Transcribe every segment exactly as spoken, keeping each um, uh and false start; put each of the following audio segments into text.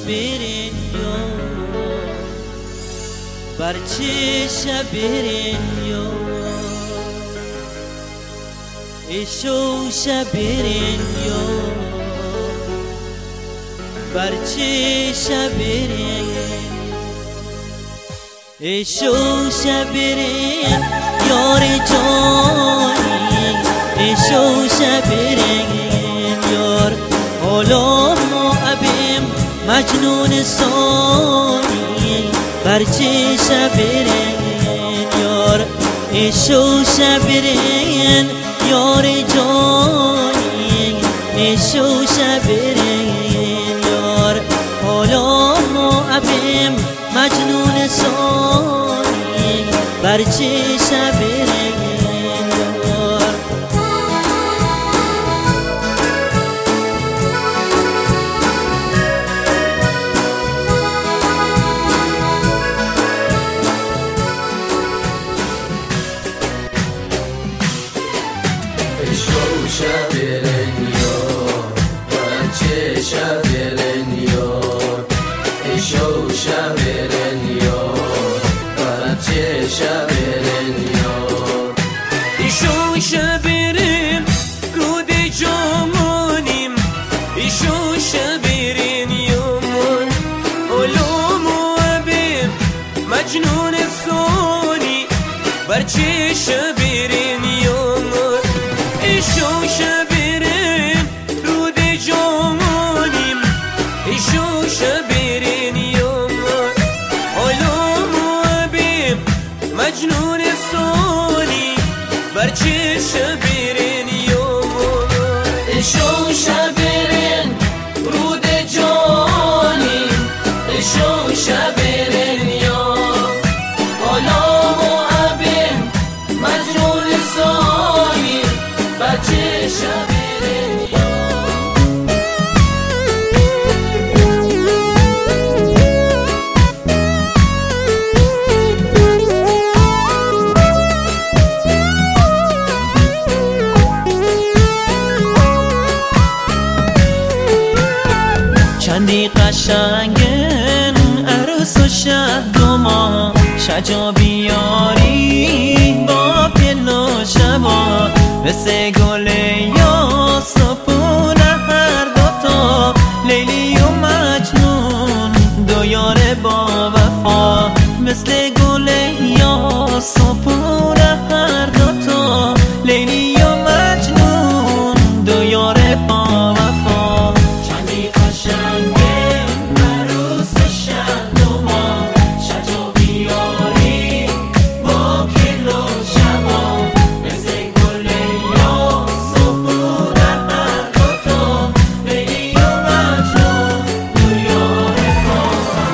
برین یو برچه شبرین یو ایشو شبرین یو برچه شبرین ایشو شبرین یار جانی ایشو شبرین یار حالا ما ابیم مجنون سانی برچه شبرین یار ایشو شبرین یار جانی ایشو شبرین یار حالا ما ابیم مجنون سانی برچه شبرین یار ایشو شبرین یار برچه شبرین یار ایشو شبرین یار برچه شبرین یار ایشو شبرین رود جامانیم ایشو شبرین یومون علوم و ابیم مجنون سونی برچه شبرین یومون ایشو شبرین رود جامانیم ایشو شبرین یومون علوم و ابیم مجنون سونی برچه شبرین یومون ایشو شبرین رود جانی ایشو شبرین یار حالا ما ابیم مجنون سانی برچه شبرین یار چندی قشنگن عروس و شهد و ما شجا بیاری با پل و شبا مثل گل یاسپون هر دوتا لیلی و مجنون دو یار با وفا مثل گل یاسپون هر دوتا لیلی و مجنون دو یار با وفا چندی قشنگه عروس شهد و ما شجا بیاری با کل و شبا مثل گل یاسپون هر دوتا لیلی و مجنون دو یار با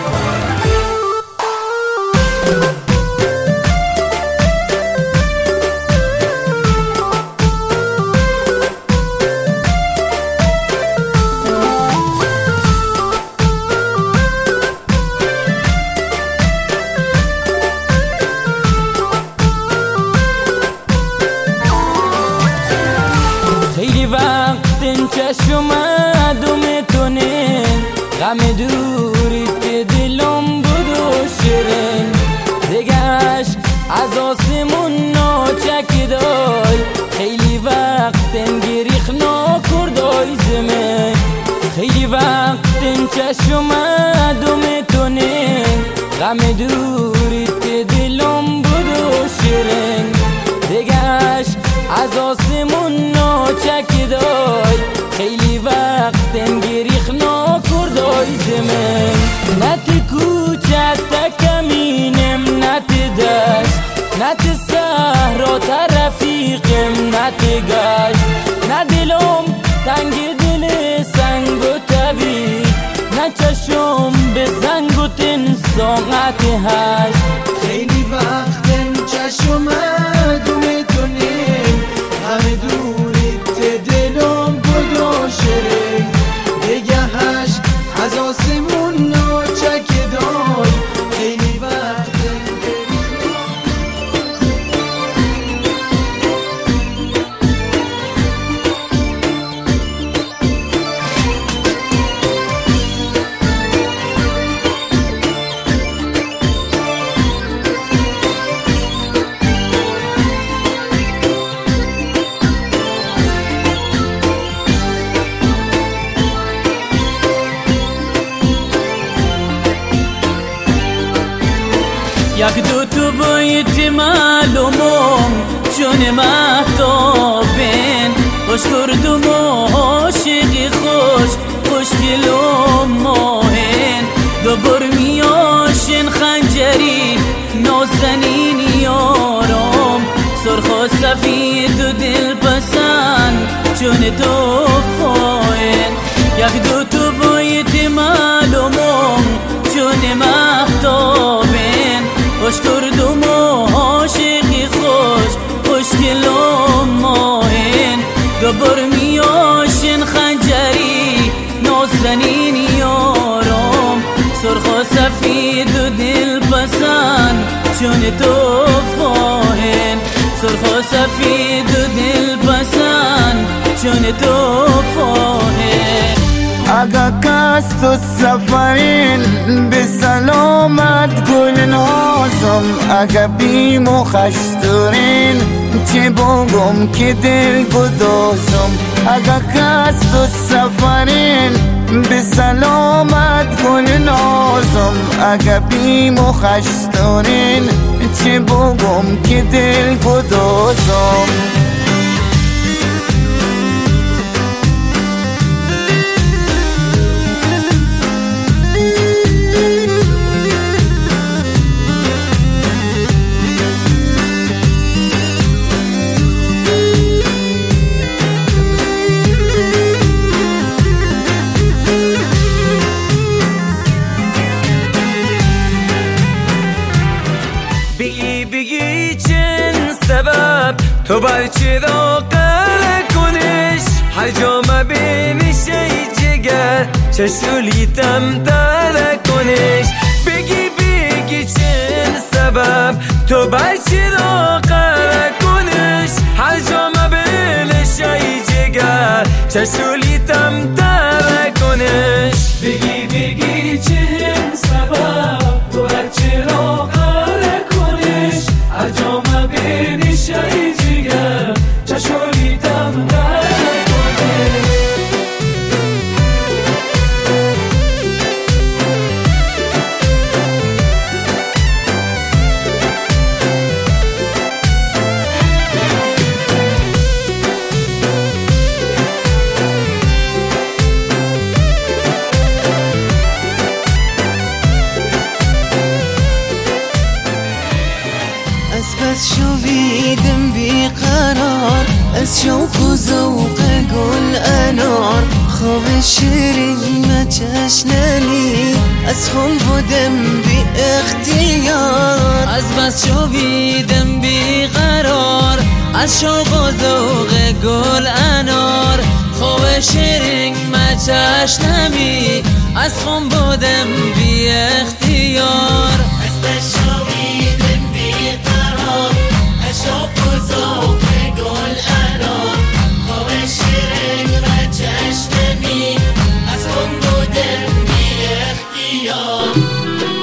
خیلی وقت این چشم مدوم تونه غم دوری که دلم بود و شیرین دیگه عشق از آسمون ناچکیدای خیلی وقت این گریخ ناکردای زمین خیلی وقت این چشم مدوم تونه غم دوری که دلم بود و شیرین دیگه عشق از آسمون ناچکیدای خیلی وقت این گریخ ناکردای زمین نتی کوچه تکمینم نتی دشت نتی صحرا ترفیقم نتی گشت نه دلم تنگ دل سنگ و طبیع نه چشم به زنگ و تن ساعت هشت خیلی وقت چشم مدوم تونیم همه دوری دلم بود و شیرین دیگه عشق از آسمون ناچکیدای خیلی وقت معلومم چون مهتابین خوش کردم و عاشقی خوش خوش گلوم ماهین دوبار میاشن خنجری نازنین یارم سرخ و سفید و دل پسند چون تو فاین یک دو تو باید معلومم چون مهتابین خوش کردم و عاشقی خوش خوش گلوم ماهین دوبار میاشن خنجری نازنین یارم سرخ و سفید و دل پسند چون تو فاین سرخ و سفید و دل پسند چون تو فاین اگه کست و سفرین به سلامت گل نازم اگه بیم و خشترین چه بگم که دل گدازم اگه کست و سفرین به سلامت گل نازم اگه بیم و خشترین چه بگم که دل گدازم بگی بگی چند سبب تو برچه را قره کنش هر جا مبینش ای جگر چشولیتم داره کنش بگی بگی چند سبب تو برچه را قره کنش هر جا مبینش ای جگر چشولیتم داره کنش بگی بگی چند سبب تو برچه را قره هر جا مبینی شایی جگر چشولیتم داره کنه بس شویدم بیقرار از شوق و ذوق گل انار خواب شیرین مچشننی از خون بودم بی اختیار از بس شویدم بیقرار از شوق و ذوق گل انار خواب شیرین مچشنمی از خون بودم بی اختیار از بس شویدم بیقرار شوق و ذوق گل انار خواب شیرین و چشممی از خون بودم بی اختیار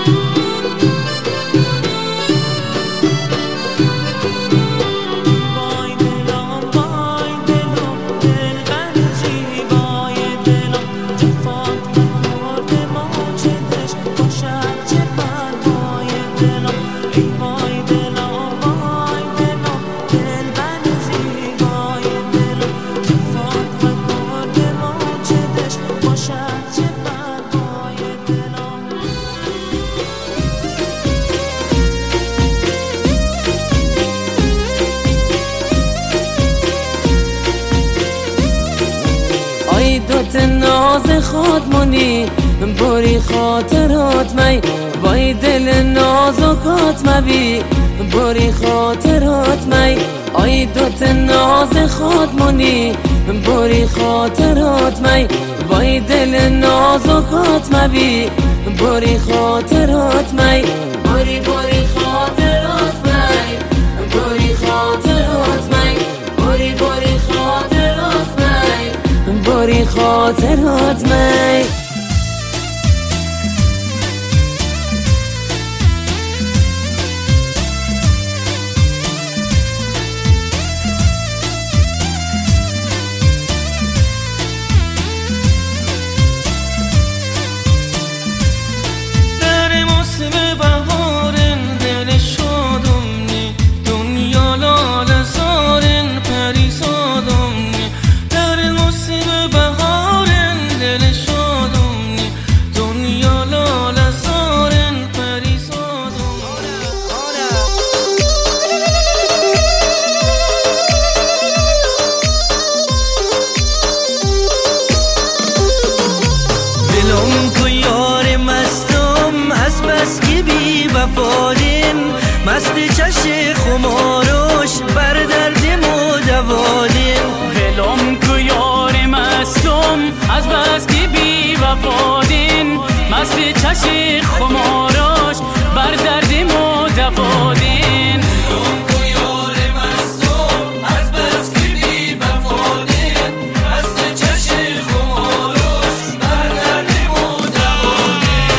دوت ناز خودمونی بری خاطرات می وای دل نازکات مبی بری خاطرات می آی دوت ناز خودمونی بری خاطرات می وای دل نازکات مبی بری خاطرات می بری بری خاطرات می بری خاطرات می بری بری خاطرات می بری خاطرات می در موسم بهارن دل شادم نی خماروش بر دردیم و دوادین ولم کو یار مستم از بس که بی وفادین مست چشی خماروش بر دردیم و دوادین ولم کو یار مستم از بس که بی وفادین مست چشی خماروش بر دردیم و دوادین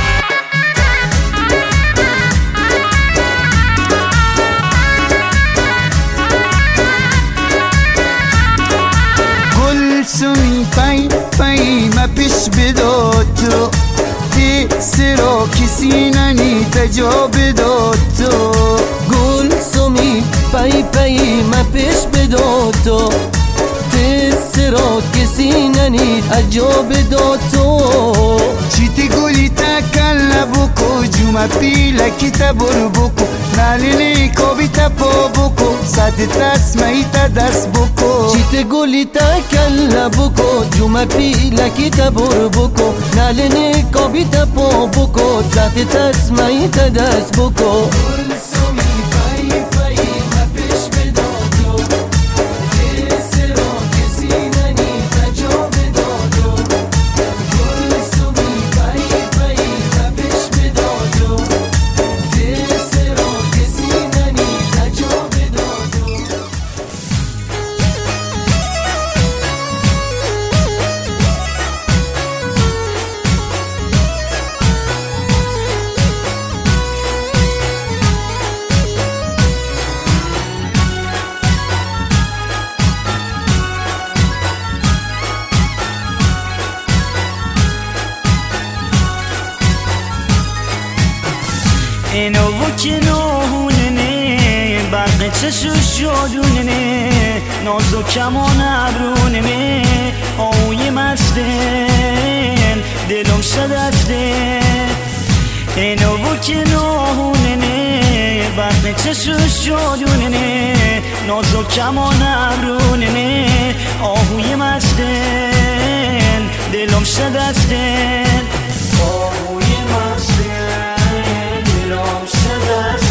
گلسومی پای پای ما پیش بداد تو سرا کسی ننید جا بداد تو گلسومی پای پای ما پیش بداد تو سرا کسی ننید اجا بداد تو چیتی گولی تا کل بکو جوما پیلا کی تا برو بکو نالینی کوبی تا پا بکو ساتی تسمایی تا دست بکو چیت گولی تا کل بکو جوما پیلا کی تا برو بکو نالینی کوبی تا پا بکو ساتی تسمایی تا دست بکو گلسومی پای پای ما پیش بداد تو سرا کسی ننید اجا بداد تو گلسومی پای پای ما پیش بداد تو سرا کسی ننید اجا بداد تو اینو و کنونه برق چشوش جادونه نازو کمان ابرونه آوی مستن دلم شدسته اینو و کنونه برق چشوش جادونه نازو کمان ابرونه آوی مستن دلم شدسته آوی مستن دلم شدسته